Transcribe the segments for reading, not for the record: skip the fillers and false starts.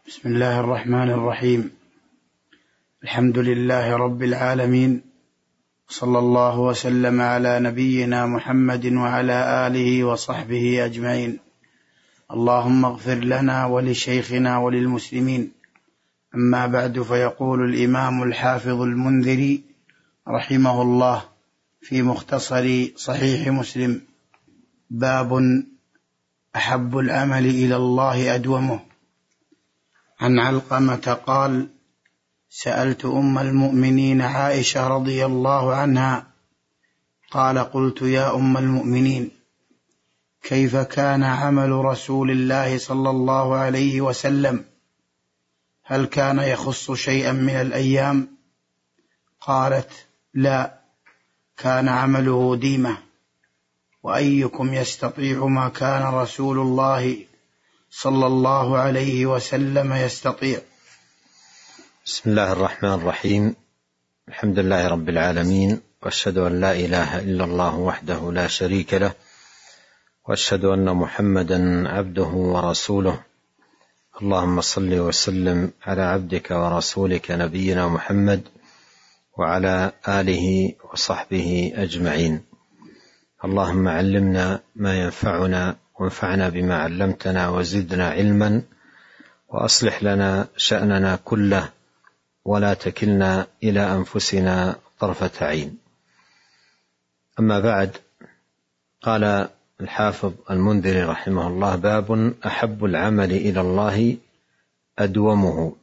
بسم الله الرحمن الرحيم. الحمد لله رب العالمين، صلى الله وسلم على نبينا محمد وعلى آله وصحبه أجمعين. اللهم اغفر لنا ولشيخنا وللمسلمين. أما بعد، فيقول الإمام الحافظ المنذري رحمه الله في مختصر صحيح مسلم: باب أحب العمل إلى الله أدومه. عن علقمة قال: سألت أم المؤمنين عائشة رضي الله عنها قال: قلت يا أم المؤمنين، كيف كان عمل رسول الله صلى الله عليه وسلم؟ هل كان يخص شيئا من الأيام؟ قالت: لا، كان عمله ديمة. وأيكم يستطيع ما كان رسول الله صلى الله عليه وسلم يستطيع؟ بسم الله الرحمن الرحيم. الحمد لله رب العالمين، وأشهد أن لا إله إلا الله وحده لا شريك له، وأشهد أن محمدا عبده ورسوله. اللهم صل وسلم على عبدك ورسولك نبينا محمد وعلى آله وصحبه أجمعين. اللهم علمنا ما ينفعنا، وانفعنا بما علمتنا، وزدنا علما، وأصلح لنا شأننا كله، ولا تكلنا إلى أنفسنا طرفة عين. أما بعد، قال الحافظ المنذري رحمه الله: باب أحب العمل إلى الله أدومه،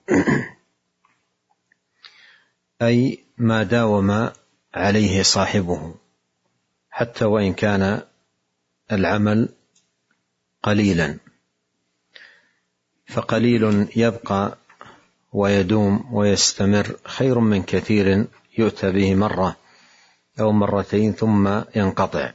أي ما داوم عليه صاحبه، حتى وإن كان العمل قليلا، فقليل يبقى ويدوم ويستمر خير من كثير يؤتى به مرة أو مرتين ثم ينقطع.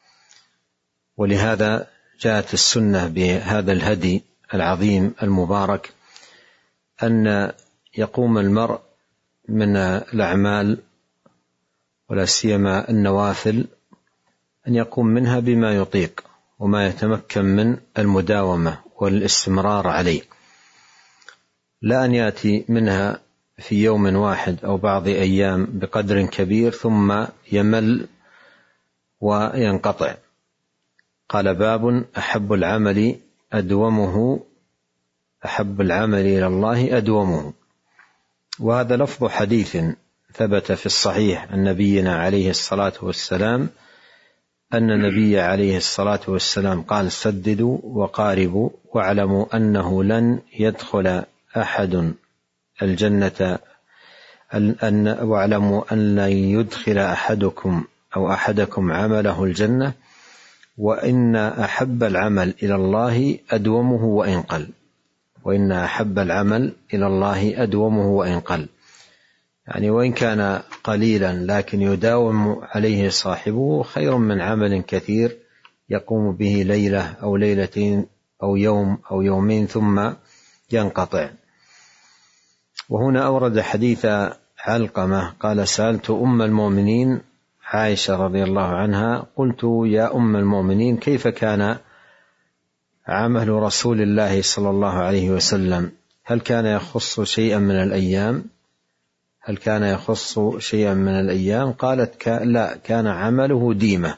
ولهذا جاءت السنة بهذا الهدي العظيم المبارك، أن يقوم المرء من الأعمال ولا سيما النوافل أن يقوم منها بما يطيق وما يتمكن من المداومة والاستمرار عليه، لا أن يأتي منها في يوم واحد أو بعض أيام بقدر كبير ثم يمل وينقطع. قال: باب أحب العمل أدومه، أحب العمل إلى الله أدومه. وهذا لفظ حديث ثبت في الصحيح عن نبينا عليه الصلاة والسلام، أن النبي عليه الصلاة والسلام قال: سددوا وقاربوا، واعلموا أنه لن يدخل أحد الجنة، واعلموا أن لن يدخل أحدكم أو أحدكم عمله الجنة، وإن أحب العمل إلى الله أدومه وإن قل. وإن أحب العمل إلى الله أدومه وإن قل، يعني وإن كان قليلا لكن يداوم عليه صاحبه خير من عمل كثير يقوم به ليلة أو ليلتين أو يوم أو يومين ثم ينقطع. وهنا أورد حديث علقمة قال: سألت أم المؤمنين عائشة رضي الله عنها، قلت يا أم المؤمنين، كيف كان عمل رسول الله صلى الله عليه وسلم؟ هل كان يخص شيئا من الأيام؟ هل كان يخص شيئا من الأيام؟ قالت: لا، كان عمله ديمة.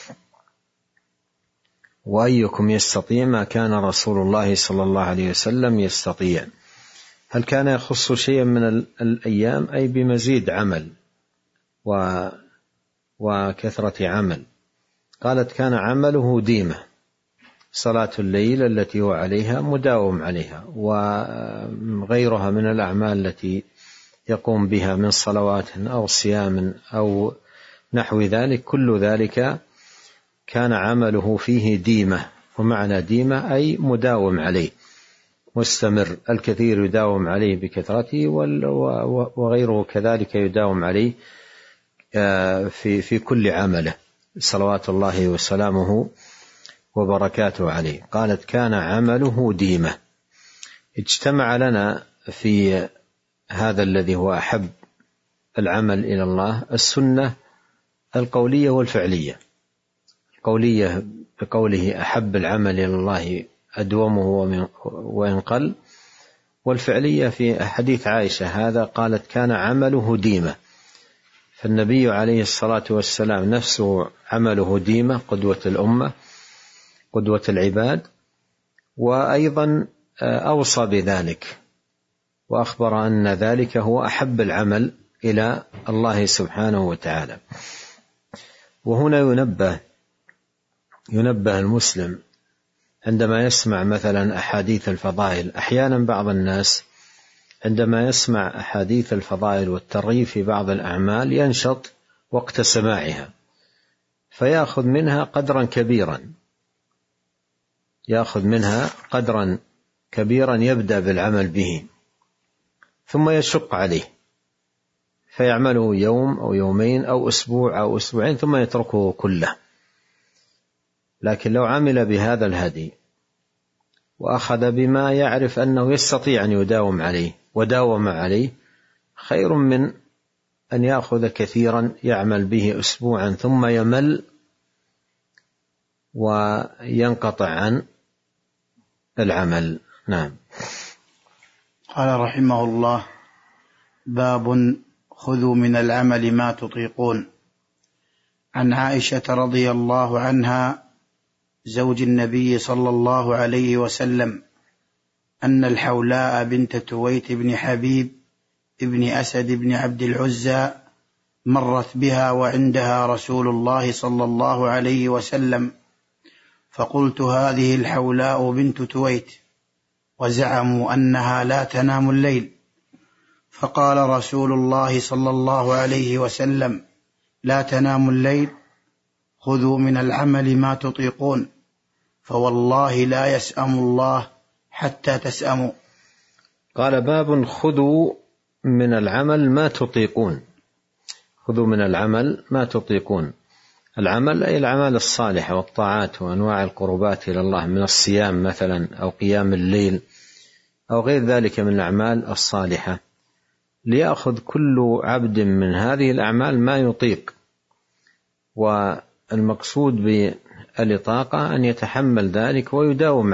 وأيكم يستطيع ما كان رسول الله صلى الله عليه وسلم يستطيع؟ هل كان يخص شيئا من الأيام؟ أي بمزيد عمل وكثرة عمل. قالت: كان عمله ديمة، صلاة الليل التي هو عليها مداوم عليها، وغيرها من الأعمال التي يقوم بها من صلوات أو صيام أو نحو ذلك، كل ذلك كان عمله فيه ديمة. ومعنى ديمة أي مداوم عليه، مستمر. الكثير يداوم عليه بكثرته، وغيره كذلك يداوم عليه في كل عمله، صلوات الله وسلامه وبركاته عليه. قالت: كان عمله ديمة. اجتمع لنا في هذا الذي هو أحب العمل إلى الله السنة القولية والفعلية. القولية بقوله: أحب العمل إلى الله أدومه وإن قل، والفعلية في حديث عائشة هذا قالت كان عمله ديمة، فالنبي عليه الصلاة والسلام نفسه عمله ديمة، قدوة الأمة قدوة العباد، وأيضا أوصى بذلك وأخبر أن ذلك هو أحب العمل إلى الله سبحانه وتعالى. وهنا ينبه المسلم عندما يسمع مثلا أحاديث الفضائل. أحيانا بعض الناس عندما يسمع أحاديث الفضائل والترغيب في بعض الأعمال ينشط وقت سماعها فيأخذ منها قدرا كبيرا يبدأ بالعمل به ثم يشق عليه فيعمله يوم أو يومين أو أسبوع أو أسبوعين ثم يتركه كله. لكن لو عمل بهذا الهدي وأخذ بما يعرف أنه يستطيع أن يداوم عليه وداوم عليه خير من أن يأخذ كثيرا يعمل به أسبوعا ثم يمل وينقطع عن العمل. نعم. قال رحمه الله: باب خذوا من العمل ما تطيقون. عن عائشة رضي الله عنها زوج النبي صلى الله عليه وسلم أن الحولاء بنت تويت بن حبيب ابن أسد بن عبد العزى مرت بها وعندها رسول الله صلى الله عليه وسلم، فقلت: هذه الحولاء بنت تويت، وزعموا أنها لا تنام الليل. فقال رسول الله صلى الله عليه وسلم: لا تنام الليل، خذوا من العمل ما تطيقون، فوالله لا يسأم الله حتى تسأموا. قال: باب خذوا من العمل ما تطيقون. خذوا من العمل ما تطيقون. العمل أي الأعمال الصالحة والطاعات وأنواع القربات إلى الله من الصيام مثلا أو قيام الليل أو غير ذلك من الأعمال الصالحة، ليأخذ كل عبد من هذه الأعمال ما يطيق. والمقصود بالإطاقة أن يتحمل ذلك ويداوم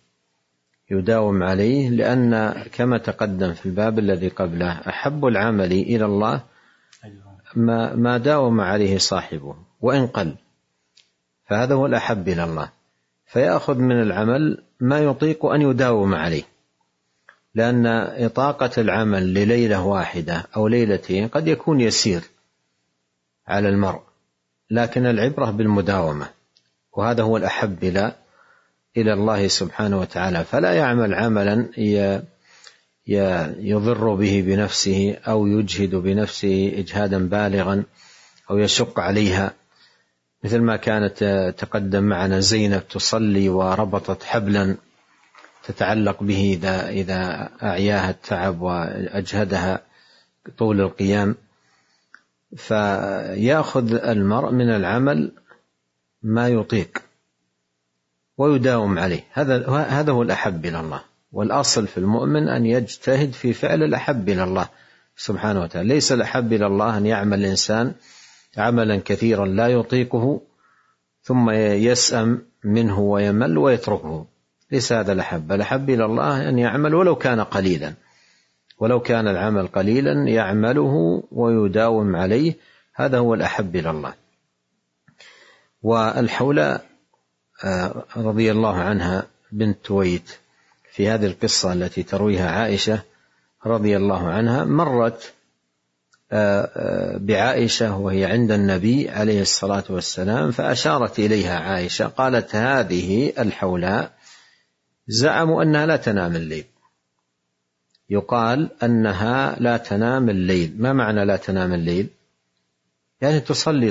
عليه، لأن كما تقدم في الباب الذي قبله أحب العمل إلى الله ما داوم عليه صاحبه وإن قل، فهذا هو الأحب إلى الله. فيأخذ من العمل ما يطيق أن يداوم عليه، لأن إطاقة العمل لليلة واحدة أو ليلتين قد يكون يسير على المرء، لكن العبرة بالمداومة، وهذا هو الأحب إلى الله سبحانه وتعالى. فلا يعمل عملا يضر به بنفسه أو يجهد بنفسه إجهادا بالغا أو يشق عليها، مثل ما كانت تقدم معنا زينب تصلي وربطت حبلا تتعلق به إذا أعياها التعب وأجهدها طول القيام. فيأخذ المرء من العمل ما يطيق ويداوم عليه، هذا هو الأحب إلى الله. والأصل في المؤمن أن يجتهد في فعل الأحب إلى الله سبحانه وتعالى. ليس الأحب إلى الله أن يعمل الإنسان عملا كثيرا لا يطيقه ثم يسأم منه ويمل ويتركه، ليس هذا الأحب. الأحب إلى الله أن يعمل ولو كان قليلا، ولو كان العمل قليلا يعمله ويداوم عليه، هذا هو الأحب إلى الله. والحولاء رضي الله عنها بنت تويت في هذه القصة التي ترويها عائشة رضي الله عنها مرت بعائشة وهي عند النبي عليه الصلاة والسلام، فأشارت إليها عائشة قالت: هذه الحولاء زعموا أنها لا تنام الليل. يقال أنها لا تنام الليل. ما معنى لا تنام الليل؟ يعني تصلي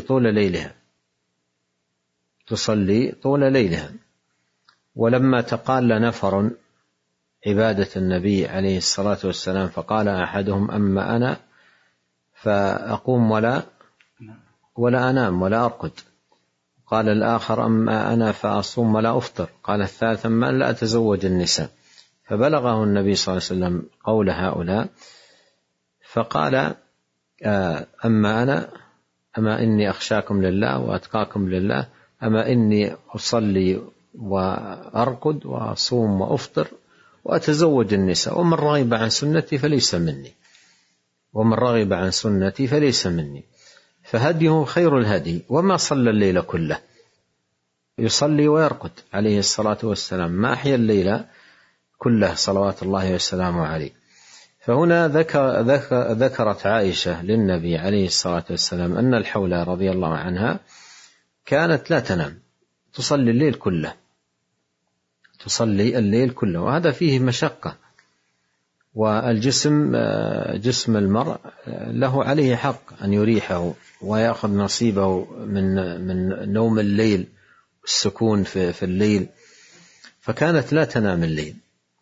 طول ليلها. ولما تقال نفر عبادة النبي عليه الصلاة والسلام فقال أحدهم: أما أنا فأقوم ولا أنام ولا أرقد. قال الآخر: أما أنا فأصوم ولا أفطر. قال الثالث: أما لا أتزوج النساء. فبلغه النبي صلى الله عليه وسلم قول هؤلاء فقال: أما إني أخشاكم لله وأتقاكم لله، أما إني أصلي وأرقد وأصوم وأفطر وأتزوج النساء، ومن رغب عن سنتي فليس مني، ومن رغب عن سنتي فليس مني. فهديه خير الهدي. وما صلى الليل كله، يصلي ويرقد عليه الصلاة والسلام، ما أحيا الليل كله صلوات الله وسلامه عليه. فهنا ذكرت عائشة للنبي عليه الصلاة والسلام أن الحولة رضي الله عنها كانت لا تنام، تصلي الليل كله، تصلي الليل كله، وهذا فيه مشقة. والجسم جسم المرء له عليه حق أن يريحه ويأخذ نصيبه من نوم الليل والسكون في الليل، فكانت لا تنام الليل.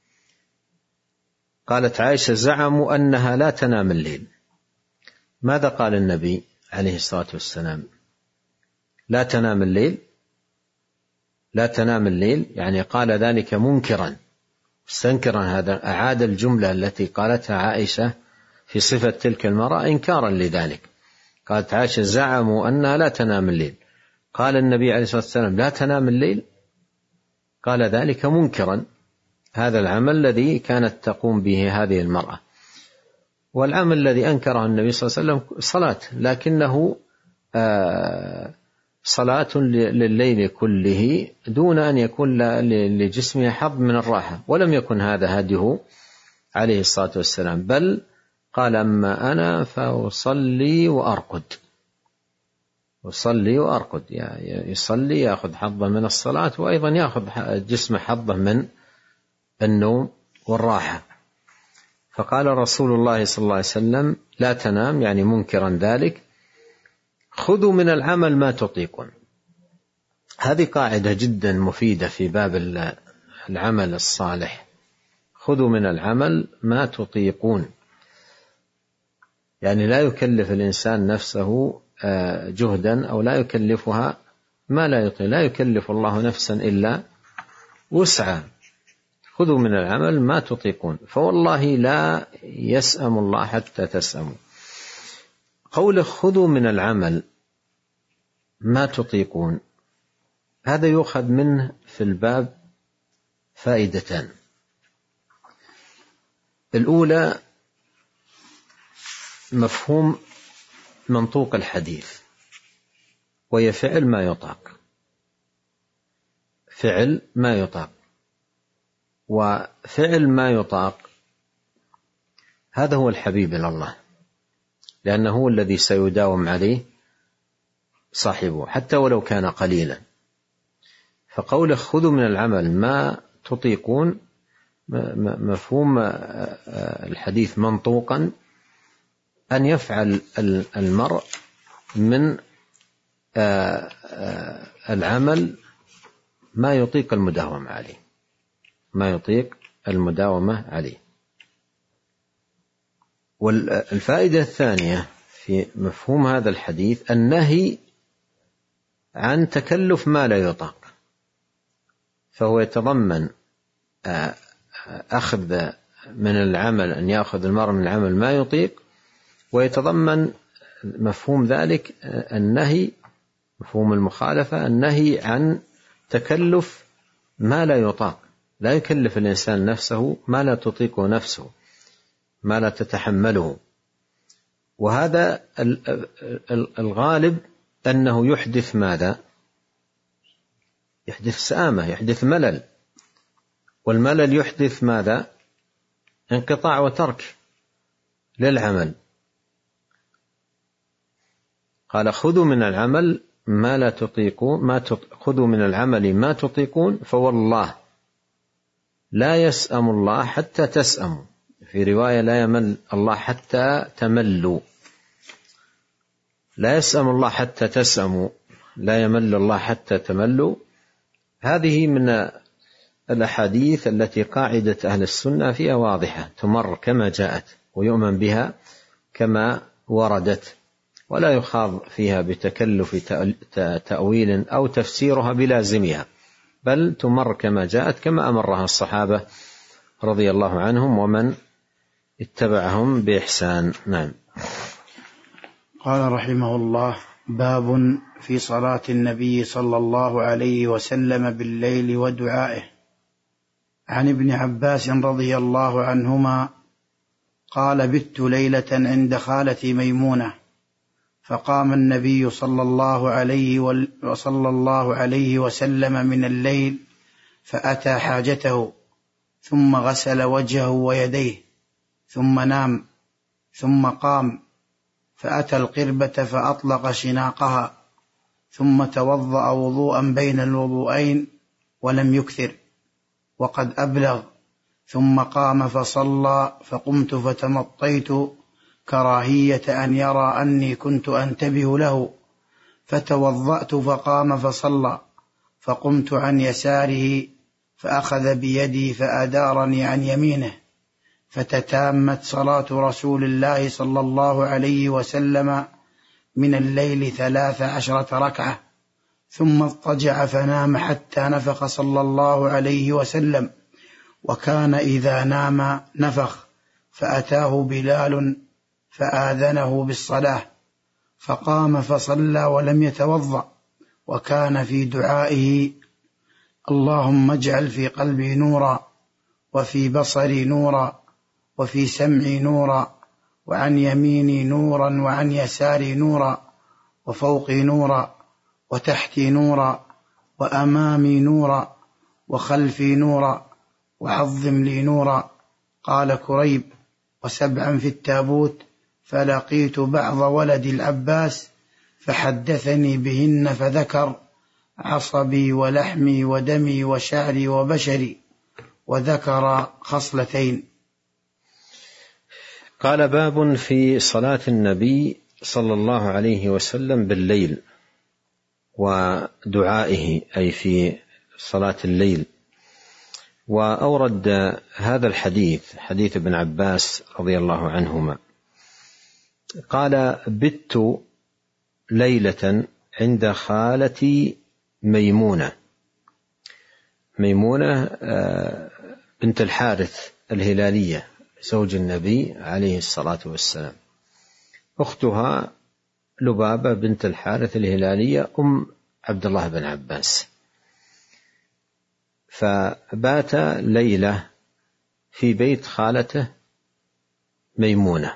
قالت عائشة: زعموا أنها لا تنام الليل. ماذا قال النبي عليه الصلاة والسلام؟ لا تنام الليل، لا تنام الليل، يعني قال ذلك منكرا مستنكرا. هذا أعاد الجملة التي قالتها عائشة في صفة تلك المرأة إنكارا لذلك. قالت عائشة: زعموا أنها لا تنام الليل. قال النبي عليه الصلاة والسلام: لا تنام الليل. قال ذلك منكرا هذا العمل الذي كانت تقوم به هذه المرأة. والعمل الذي أنكره النبي صلى الله عليه وسلم صلاة، لكنه صلاة لليل كله دون أن يكون لجسمه حظ من الراحة، ولم يكن هذا هديه عليه الصلاة والسلام، بل قال: أما أنا فأصلي وأرقد. يصلي وأرقد، يصلي يأخذ حظه من الصلاة، وأيضا يأخذ جسمه حظه من النوم والراحة. فقال رسول الله صلى الله عليه وسلم: لا تنام، يعني منكرا ذلك. خذوا من العمل ما تطيقون. هذه قاعدة جدا مفيدة في باب العمل الصالح. خذوا من العمل ما تطيقون، يعني لا يكلف الإنسان نفسه جهدا أو لا يكلفها ما لا يطيق. لا يكلف الله نفسا إلا وسعها. خذوا من العمل ما تطيقون، فوالله لا يسأم الله حتى تسأموا. قوله خذوا من العمل ما تطيقون، هذا يؤخذ منه في الباب فائدتان. الأولى مفهوم منطوق الحديث، وهي فعل ما يطاق، فعل ما يطاق. وفعل ما يطاق هذا هو الحبيب إلى الله، لأنه هو الذي سيداوم عليه صاحبه حتى ولو كان قليلا. فقوله خذوا من العمل ما تطيقون، مفهوم الحديث منطوقا أن يفعل المرء من العمل ما يطيق المداومة عليه، ما يطيق المداومة عليه. والفائدة الثانية في مفهوم هذا الحديث النهي عن تكلف ما لا يطاق، فهو يتضمن أخذ من العمل، أن يأخذ المرء من العمل ما يطيق، ويتضمن مفهوم ذلك النهي، مفهوم المخالفة، النهي عن تكلف ما لا يطاق. لا يكلف الإنسان نفسه ما لا تطيقه نفسه، ما لا تتحمله. وهذا الغالب أنه يحدث ماذا؟ يحدث سآمة، يحدث ملل، والملل يحدث ماذا؟ انقطاع وترك للعمل. قال خذوا من العمل ما لا تطيقون، خذوا من العمل ما تطيقون، فوالله لا يسأم الله حتى تسأموا. في رواية لا يمل الله حتى تملوا. لا يسأم الله حتى تسأموا، لا يمل الله حتى تملوا. هذه من الأحاديث التي قاعدة أهل السنة فيها واضحة، تمر كما جاءت ويؤمن بها كما وردت، ولا يخاض فيها بتكلف تأويل أو تفسيرها بلازمها، بل تمر كما جاءت كما أمرها الصحابة رضي الله عنهم ومن اتبعهم بإحسان. نعم. قال رحمه الله: باب في صلاة النبي صلى الله عليه وسلم بالليل ودعائه. عن ابن عباس رضي الله عنهما قال: بت ليلة عند خالتي ميمونة، فقام النبي صلى الله عليه وسلم من الليل فأتى حاجته، ثم غسل وجهه ويديه، ثم نام، ثم قام فأتى القربة فأطلق شناقها، ثم توضأ وضوءا بين الوضوءين ولم يكثر وقد أبلغ، ثم قام فصلى، فقمت فتمطيت كراهية أن يرى أني كنت أنتبه له، فتوضأت فقام فصلى، فقمت عن يساره فأخذ بيدي فأدارني عن يمينه، فتتامت صلاة رسول الله صلى الله عليه وسلم من الليل 13 ركعة، ثم اضطجع فنام حتى نفخ صلى الله عليه وسلم، وكان إذا نام نفخ، فأتاه بلال فآذنه بالصلاة، فقام فصلى ولم يتوضأ، وكان في دعائه: اللهم اجعل في قلبي نورا، وفي بصري نورا، وفي سمعي نورا، وعن يميني نورا، وعن يساري نورا، وفوقي نورا، وتحتي نورا، وأمامي نورا، وخلفي نورا، وعظم لي نورا. قال كريب: وسبعا في التابوت، فلقيت بعض ولد العباس فحدثني بهن، فذكر: عصبي ولحمي ودمي وشعري وبشري، وذكر خصلتين. قال: باب في صلاة النبي صلى الله عليه وسلم بالليل ودعائه، أي في صلاة الليل. وأورد هذا الحديث، حديث ابن عباس رضي الله عنهما، قال: بت ليلة عند خالتي ميمونة. ميمونة بنت الحارث الهلالية زوج النبي عليه الصلاة والسلام، أختها لبابة بنت الحارث الهلالية أم عبد الله بن عباس. فبات ليلة في بيت خالته ميمونة،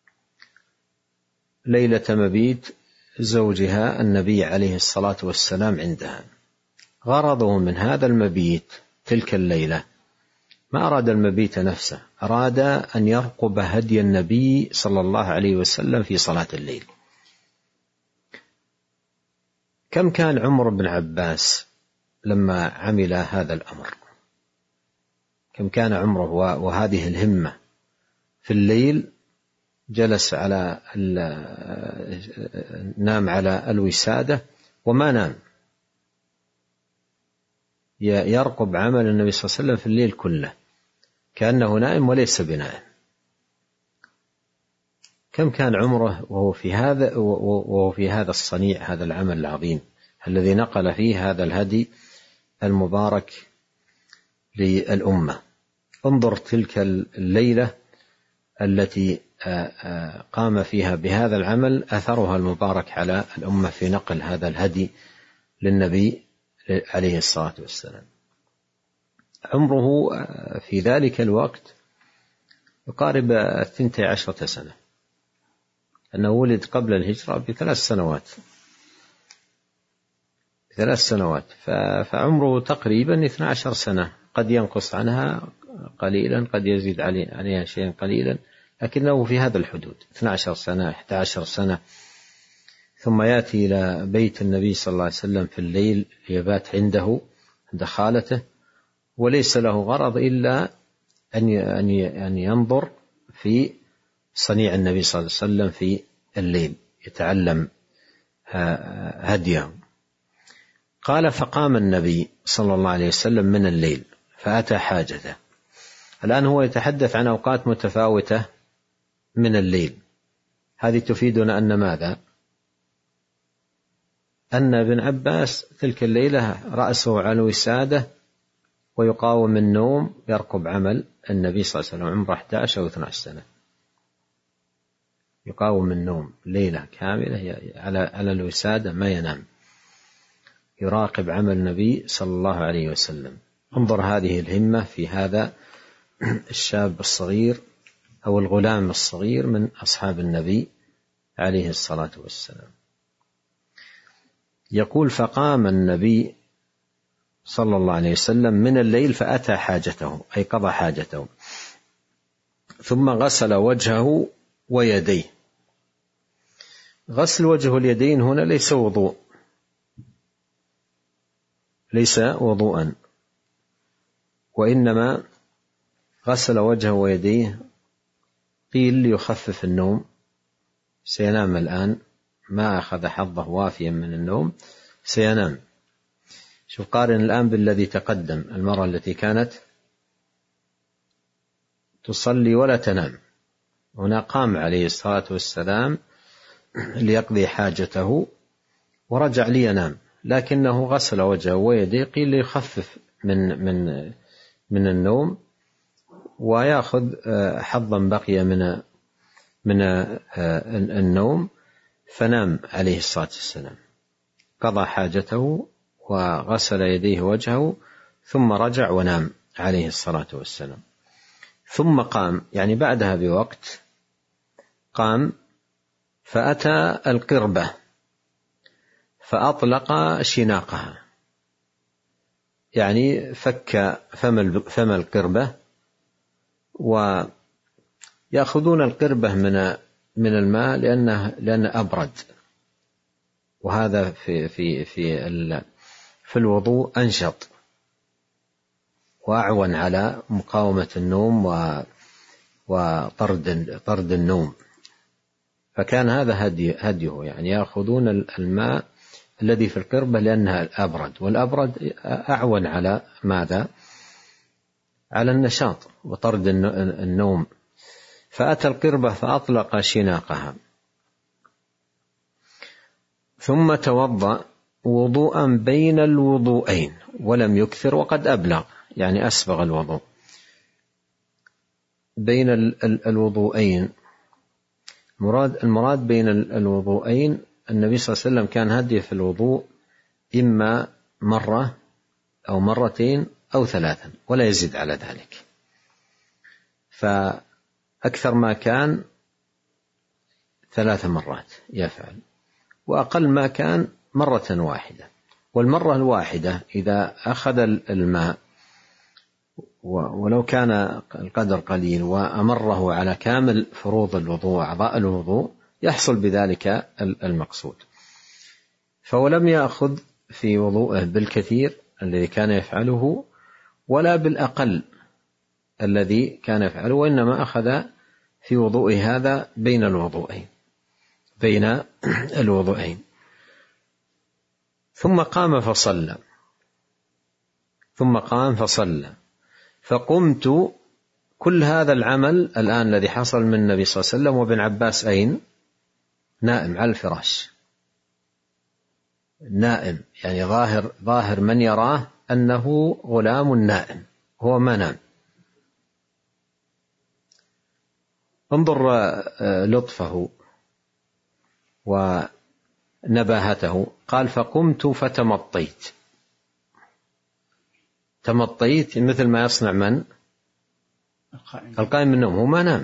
ليلة مبيت زوجها النبي عليه الصلاة والسلام عندها. غرضه من هذا المبيت تلك الليلة ما أراد المبيت نفسه، أراد أن يرقب هدي النبي صلى الله عليه وسلم في صلاة الليل. كم كان عمر بن عباس لما عمل هذا الأمر؟ كم كان عمره وهذه الهمة؟ في الليل جلس نام على الوسادة وما نام، يرقب عمل النبي صلى الله عليه وسلم في الليل كله كأنه نائم وليس بنائم. كم كان عمره وهو في هذا الصنيع، هذا العمل العظيم الذي نقل فيه هذا الهدي المبارك للأمة. انظر تلك الليلة التي قام فيها بهذا العمل، أثرها المبارك على الأمة في نقل هذا الهدي للنبي عليه الصلاة والسلام. عمره في ذلك الوقت يقارب 12 سنة، أنه ولد قبل الهجرة ب3 سنوات، فعمره تقريبا 12 سنة، قد ينقص عنها قليلا، قد يزيد عليها شيئا قليلا، لكنه في هذا الحدود 12 سنة 11 سنة. ثم يأتي إلى بيت النبي صلى الله عليه وسلم في الليل ليبات عنده عند خالته، وليس له غرض إلا أن ينظر في صنيع النبي صلى الله عليه وسلم في الليل، يتعلم هديه. قال: فقام النبي صلى الله عليه وسلم من الليل فأتى حاجته. الآن هو يتحدث عن أوقات متفاوتة من الليل، هذه تفيدنا أن ماذا؟ أن ابن عباس تلك الليلة رأسه على الوسادة ويقاوم النوم، يرقب عمل النبي صلى الله عليه وسلم، عمره 11 أو 12 سنة، يقاوم النوم ليلة كاملة على الوسادة، ما ينام، يراقب عمل النبي صلى الله عليه وسلم. انظر هذه الهمة في هذا الشاب الصغير أو الغلام الصغير من أصحاب النبي عليه الصلاة والسلام. يقول: فقام النبي صلى الله عليه وسلم من الليل فأتى حاجته، أي قضى حاجته، ثم غسل وجهه ويديه. غسل وجه اليدين هنا ليس وضوء، ليس وضوءا، وإنما غسل وجهه ويديه قيل ليخفف النوم، سينام الآن، ما أخذ حظه وافيا من النوم، سينام. شوف قارن الآن بالذي تقدم، المرأة التي كانت تصلي ولا تنام، هنا قام عليه الصلاة والسلام ليقضي حاجته ورجع لينام، لكنه غسل وجهه ويديه قيل ليخفف من النوم ويأخذ حظا بقي من النوم، فنام عليه الصلاة والسلام، قضى حاجته وغسل يديه وجهه ثم رجع ونام عليه الصلاة والسلام. ثم قام، يعني بعدها بوقت قام فأتى القربة فأطلق شناقها، يعني فك فم القربة، ويأخذون القربة من الماء لأنه أبرد، وهذا في الوضوء أنشط وأعون على مقاومة النوم وطرد النوم، فكان هذا هديه، يعني يأخذون الماء الذي في القربة لأنها أبرد، والأبرد أعون على ماذا؟ على النشاط وطرد النوم. فأتى القربة فأطلق شناقها ثم توضأ وضوءا بين الوضوءين ولم يكثر وقد أبلغ، يعني أسبغ الوضوء. بين الوضوءين، المراد بين الوضوءين النبي صلى الله عليه وسلم كان هديه في الوضوء إما مرة أو مرتين أو ثلاثا ولا يزيد على ذلك، فأكثر ما كان 3 مرات يفعل، وأقل ما كان مرة واحدة. والمرة الواحدة إذا أخذ الماء ولو كان القدر قليل وأمره على كامل فروض الوضوء أعضاء الوضوء يحصل بذلك المقصود. فولم يأخذ في وضوءه بالكثير الذي كان يفعله ولا بالأقل الذي كان يفعله، وإنما أخذ في وضوءه هذا بين الوضوءين. ثم قام فصلى فقمت. كل هذا العمل الآن الذي حصل من النبي صلى الله عليه وسلم، وابن عباس أين؟ نائم على الفراش، نائم، يعني ظاهر من يراه أنه غلام نائم، هو ما نام. انظر لطفه ونباهته، قال: فقمت فتمطيت. تمطيت مثل ما يصنع من؟ القائم من النوم، هو ما نام،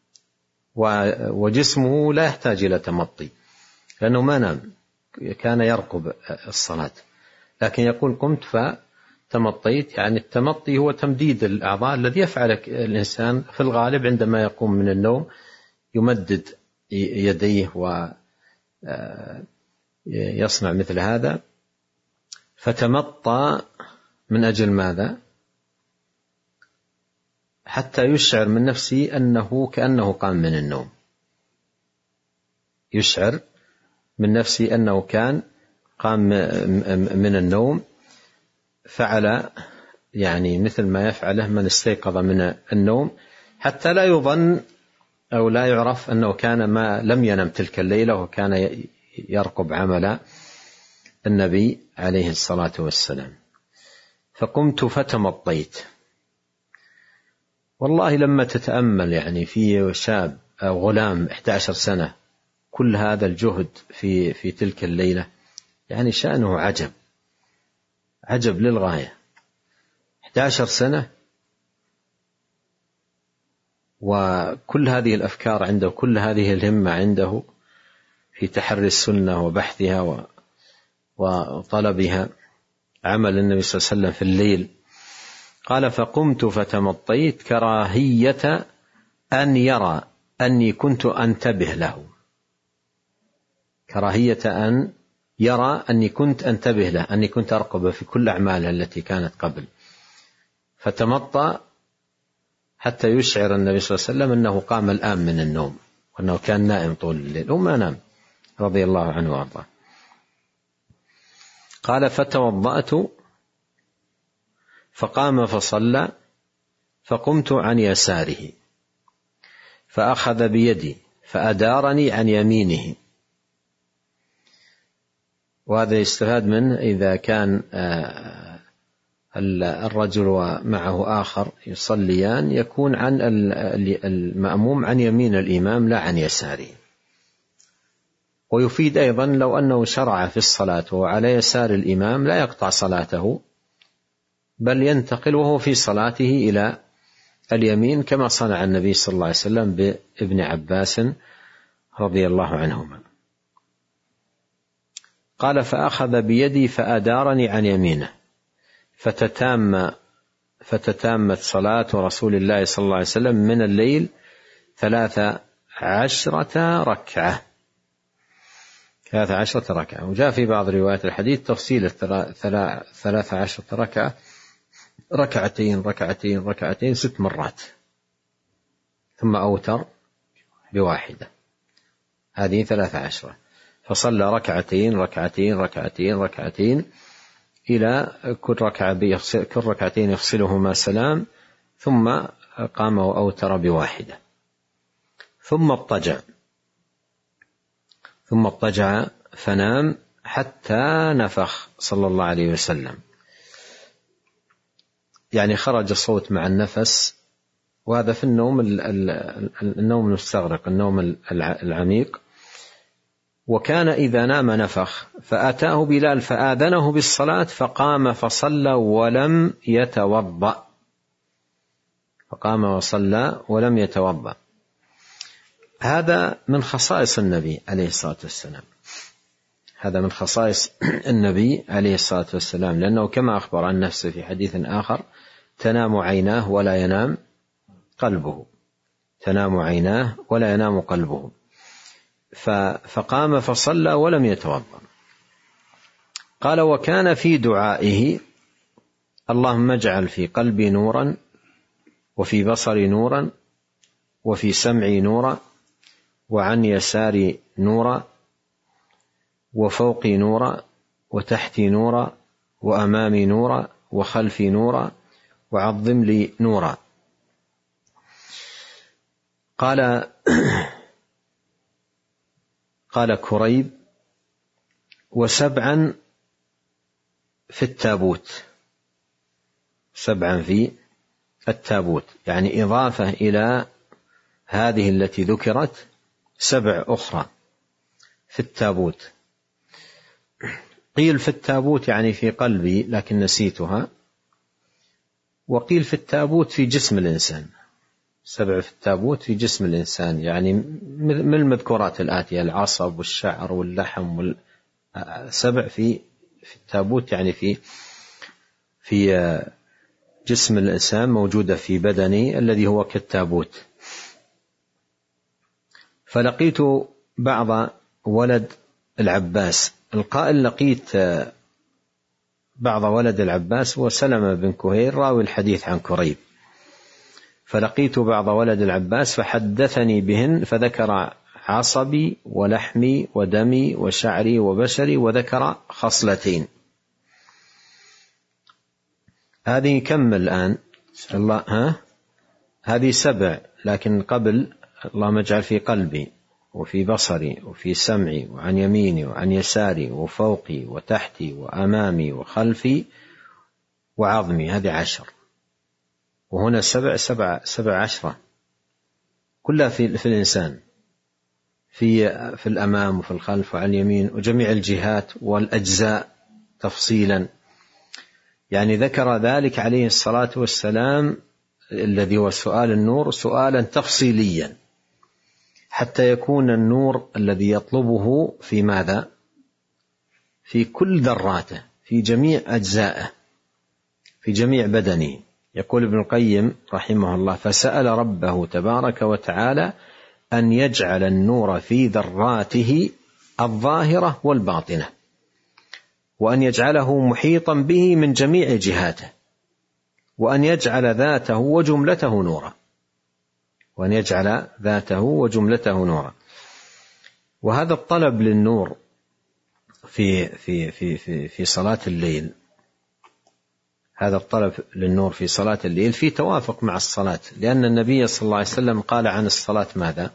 وجسمه لا يحتاج إلى تمطي لأنه ما نام، كان يرقب الصلاة، لكن يقول: قمت فتمطيت، يعني التمطي هو تمديد الأعضاء الذي يفعل الإنسان في الغالب عندما يقوم من النوم، يمدد يديه ويصنع مثل هذا. فتمطى من أجل ماذا؟ حتى يشعر من نفسه أنه كأنه قام من النوم، يشعر من نفسه أنه كان قام من النوم، فعل يعني مثل ما يفعله من استيقظ من النوم، حتى لا يظن أو لا يعرف أنه كان ما لم ينم تلك الليلة وكان يرقب عمل النبي عليه الصلاة والسلام. فقمت فتمطيت. والله لما تتأمل يعني في شاب أو غلام 11 سنة كل هذا الجهد في تلك الليلة، يعني شأنه عجب للغاية. 11 سنة، وكل هذه الأفكار عنده، كل هذه الهمة عنده في تحري السنة وبحثها وطلبها. عمل النبي صلى الله عليه وسلم في الليل. قال: فقمت فتمطيت كراهية أن يرى أني كنت أنتبه له، كراهية أن يرى أني كنت أنتبه له، أني كنت أرقب في كل أعمالها التي كانت قبل. فتمطى حتى يشعر النبي صلى الله عليه وسلم أنه قام الآن من النوم، وأنه كان نائم طول الليل وما نام رضي الله عنه وارضاه. قال: فتوضأت فقام فصلى، فقمت عن يساره فأخذ بيدي فأدارني عن يمينه. وهذا يستفاد منه إذا كان الرجل ومعه آخر يصليان، يكون عن المأموم عن يمين الإمام لا عن يساره. ويفيد أيضا لو أنه شرع في الصلاة وعلى يسار الإمام لا يقطع صلاته، بل ينتقل وهو في صلاته إلى اليمين، كما صنع النبي صلى الله عليه وسلم بابن عباس رضي الله عنهما. قال: فأخذ بيدي فأدارني عن يمينه فتتامت صلاة رسول الله صلى الله عليه وسلم من الليل 13 ركعة. 13 ركعة. وجاء في بعض روايات الحديث تفصيل 13 ركعة، ركعتين ركعتين ركعتين 6 مرات، ثم أوتر بواحدة. هذه 13. فصلى ركعتين ركعتين ركعتين ركعتين إلى كل ركعتين يفصلهما سلام، ثم قام وأوتر بواحدة، ثم اضطجع فنام حتى نفخ صلى الله عليه وسلم. يعني خرج الصوت مع النفس، وهذا في النوم المستغرق، النوم العميق. وكان إذا نام نفخ، فأتاه بلال فآذنه بالصلاة فقام فصلى ولم يتوضأ. هذا من خصائص النبي عليه الصلاة والسلام، هذا من خصائص النبي عليه الصلاة والسلام، لأنه كما أخبر عن نفسه في حديث آخر: تنام عيناه ولا ينام قلبه، تنام عيناه ولا ينام قلبه. فقام فصلى ولم يتوضأ. قال: وكان في دعائه: اللهم اجعل في قلبي نورا، وفي بصري نورا، وفي سمعي نورا، وعن يساري نورا، وفوقي نورا، وتحتي نورا، وأمامي نورا، وخلفي نورا، وعظم لي نورا. قال كريب: و7 في التابوت، 7 في التابوت، يعني إضافة إلى هذه التي ذكرت 7 أخرى في التابوت. قيل في التابوت يعني في قلبي، لكن نسيتها. وقيل في التابوت في جسم الإنسان، 7 في التابوت في جسم الإنسان، يعني من المذكورات الآتية: العصب والشعر واللحم 7 في التابوت، يعني في جسم الإنسان، موجودة في بدني الذي هو كالتابوت. فلقيت بعض ولد العباس. القائل لقيت بعض ولد العباس وسلمة بن كهيل راوي الحديث عن كريب. فلقيت بعض ولد العباس فحدثني بهن، فذكر عصبي ولحمي ودمي وشعري وبشري، وذكر خصلتين. هذه كم الآن؟ الله هذه 7، لكن قبل: اللهم اجعل في قلبي، وفي بصري، وفي سمعي، وعن يميني، وعن يساري، وفوقي، وتحتي، وأمامي، وخلفي، وعظمي. هذه 10. وهنا 17 كلها في الإنسان، في الأمام وفي الخلف وعن اليمين وجميع الجهات والأجزاء تفصيلا. يعني ذكر ذلك عليه الصلاة والسلام الذي هو سؤال النور سؤالا تفصيليا حتى يكون النور الذي يطلبه في ماذا؟ في كل ذراته، في جميع أجزائه، في جميع بدنه. يقول ابن القيم رحمه الله: فسأل ربه تبارك وتعالى أن يجعل النور في ذراته الظاهرة والباطنة، وأن يجعله محيطا به من جميع جهاته، وأن يجعل ذاته وجملته نورا، وأن يجعل ذاته وجملته نورا. وهذا الطلب للنور في صلاة الليل، هذا الطلب للنور في صلاة الليل في توافق مع الصلاة، لأن النبي صلى الله عليه وسلم قال عن الصلاة ماذا؟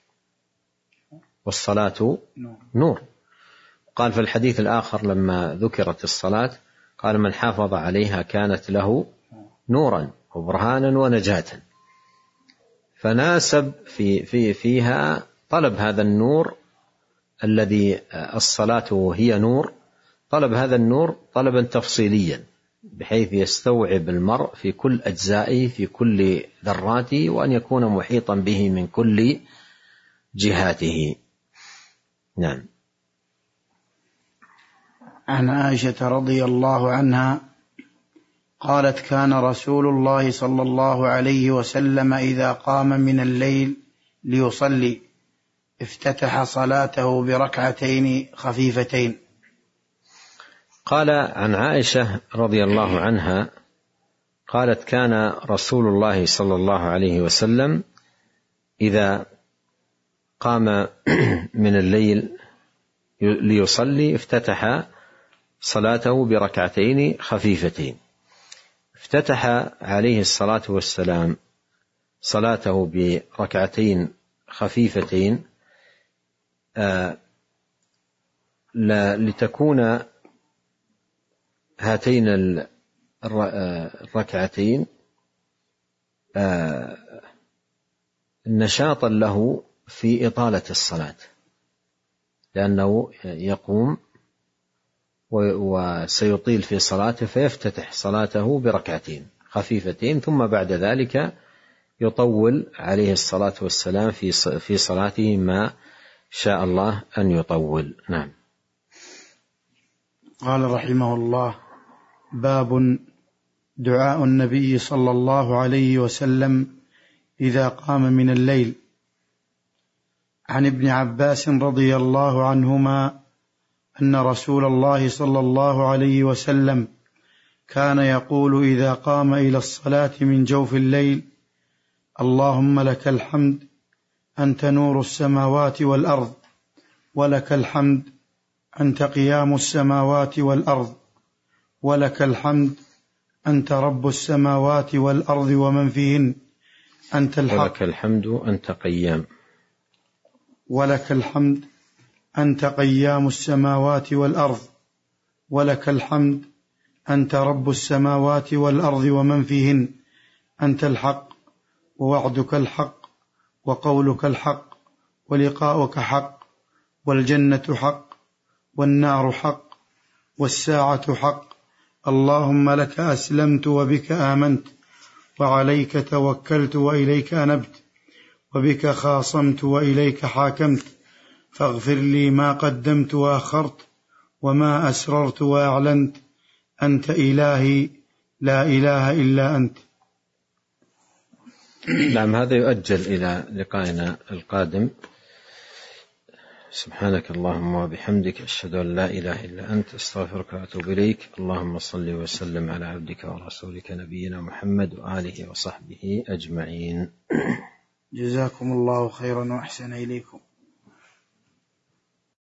والصلاة نور. قال في الحديث الآخر لما ذكرت الصلاة قال: من حافظ عليها كانت له نورا وبرهانا ونجاة. فناسب فيها طلب هذا النور الذي الصلاة هي نور، طلب هذا النور طلبا تفصيليا بحيث يستوعب المرء في كل أجزائه، في كل ذراته، وأن يكون محيطا به من كل جهاته. نعم. عن عائشة رضي الله عنها قالت: كان رسول الله صلى الله عليه وسلم إذا قام من الليل ليصلي افتتح صلاته بركعتين خفيفتين. قال عن عائشة رضي الله عنها قالت: كان رسول الله صلى الله عليه وسلم إذا قام من الليل ليصلي افتتح صلاته بركعتين خفيفتين. افتتح عليه الصلاة والسلام صلاته بركعتين خفيفتين لتكون هاتين الركعتين نشاطا له في إطالة الصلاة، لأنه يقوم وسيطيل في صلاته، فيفتتح صلاته بركعتين خفيفتين، ثم بعد ذلك يطول عليه الصلاة والسلام في صلاته ما شاء الله أن يطول. نعم. قال رحمه الله: باب دعاء النبي صلى الله عليه وسلم إذا قام من الليل. عن ابن عباس رضي الله عنهما أن رسول الله صلى الله عليه وسلم كان يقول إذا قام إلى الصلاة من جوف الليل: اللهم لك الحمد أنت نور السماوات والأرض، ولك الحمد أنت قيام السماوات والأرض، ولك الحمد أنت رب السماوات والأرض ومن فيهن، أنت الحق، ولك الحمد أنت قيام، ولك الحمد أنت قيام السماوات والأرض، ولك الحمد أنت رب السماوات والأرض ومن فيهن، أنت الحق، ووعدك الحق، وقولك الحق، ولقاؤك حق، والجنة حق، والنار حق، والساعة حق. اللهم لك أسلمت وبك آمنت، وعليك توكلت وإليك أنبت، وبك خاصمت وإليك حاكمت، فاغفر لي ما قدمت وأخرت، وما أسررت وأعلنت، أنت إلهي لا إله إلا أنت. نعم. هذا يؤجل إلى لقائنا القادم. سبحانك اللهم وبحمدك، أشهد أن لا إله إلا أنت، أستغفرك وأتوب إليك. اللهم صل وسلم على عبدك ورسولك نبينا محمد وآله وصحبه أجمعين. جزاكم الله خيرا وأحسن إليكم.